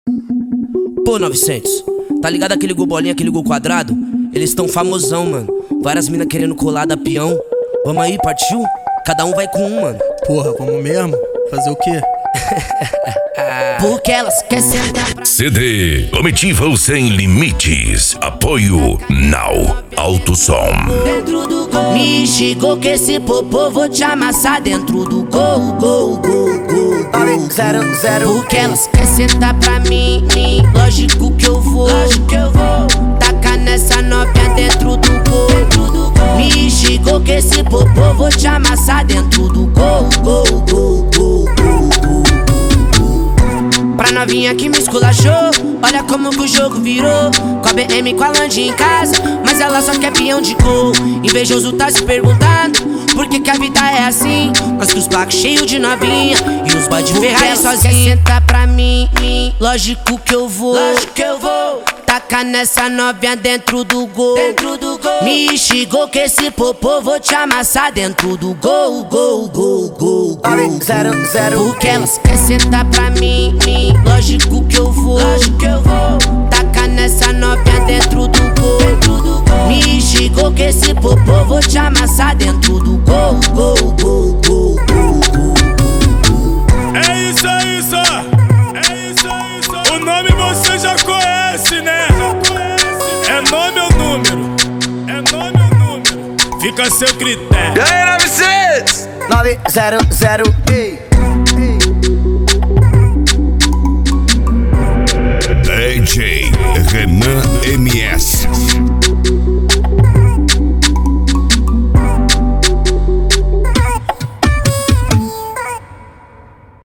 Pô, 900, tá ligado aquele gol bolinha, aquele gol quadrado? Eles tão famosão, mano. Várias minas querendo colar da peão. Vamos aí, partiu? Cada um vai com um, mano. Porra, vamos mesmo? Fazer o quê? Porque elas querem sentar pra... CD Comitiva Sem Limites. Apoio Now Alto Som. Dentro do gol. Me chegou que esse popô vou te amassar dentro do gol, gol, gol, gol, gol. 0-0. Porque elas querem sentar pra mim. Lógico que eu vou. Tacar nessa novinha dentro do gol. Me chegou que esse popô vou te amassar dentro do gol, gol, gol, gol, gol. Pra novinha que me esculachou, olha como que o jogo virou. Com a BM, com a Land em casa, mas ela só quer peão de gol. Invejoso tá se perguntando por que que a vida é assim. Nós com os placos cheios de novinha e os boy de Ferrari sozinha. Senta pra mim, lógico que eu vou. Taca nessa novinha dentro do gol. Me chegou que esse popô vou te amassar dentro do gol, gol, gol, gol, gol. 0-0. Porque elas querem sentar pra mim. Lógico que eu vou. Taca nessa novinha dentro do gol. Me chegou que esse popô vou te amassar dentro do gol, gol, gol, gol, gol. É isso aí, só. O nome você já conhece, né? É nome ou número? Fica a seu critério. E aí, 900? 900.